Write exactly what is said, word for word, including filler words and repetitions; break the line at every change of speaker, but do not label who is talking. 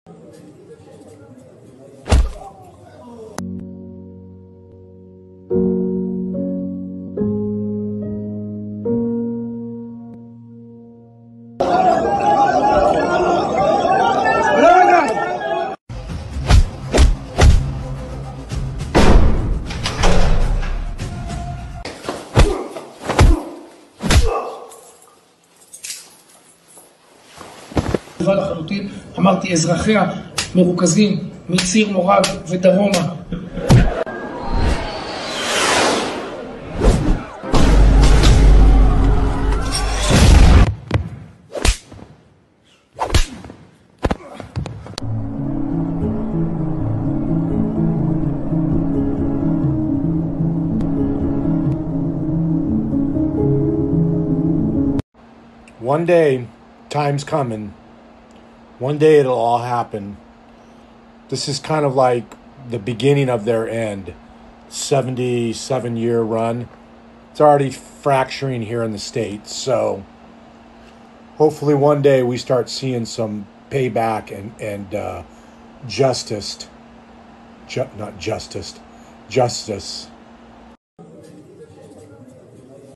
לחלוטין, אמרתי, אזרחיה מרוכזים מציר מורג ודרומה.
One day, time's coming. One day it'll all happen. This is kind of like the beginning of their end. seventy-seven year run. It's already fracturing here in the States. So hopefully one day we start seeing some payback and, and uh, justice. Ju- not justice. Justice.